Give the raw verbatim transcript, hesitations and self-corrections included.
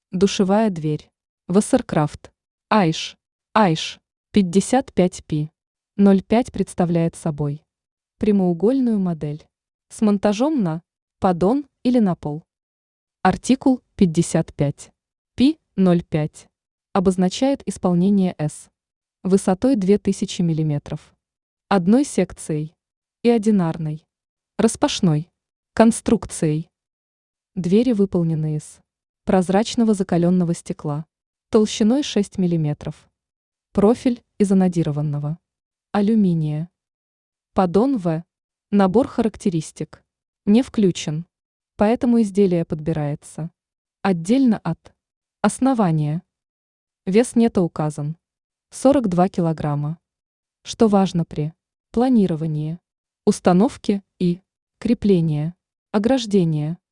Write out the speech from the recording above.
Душевая дверь. Вассеркрафт. Айш. Айш. пятьдесят пять пи. ноль пять представляет собой прямоугольную модель с монтажом на поддон или на пол. Артикул пятьдесят пять пи ноль пять обозначает исполнение С высотой две тысячи миллиметров, одной секцией и одинарной, распашной конструкцией. Двери выполнены из прозрачного закаленного стекла толщиной шесть миллиметров. Профиль из анодированного алюминия. Поддон В. Набор характеристик не включен, поэтому изделие подбирается отдельно от основания. Вес нета указан сорок два килограмма. Что важно при планировании, установке и креплении ограждения.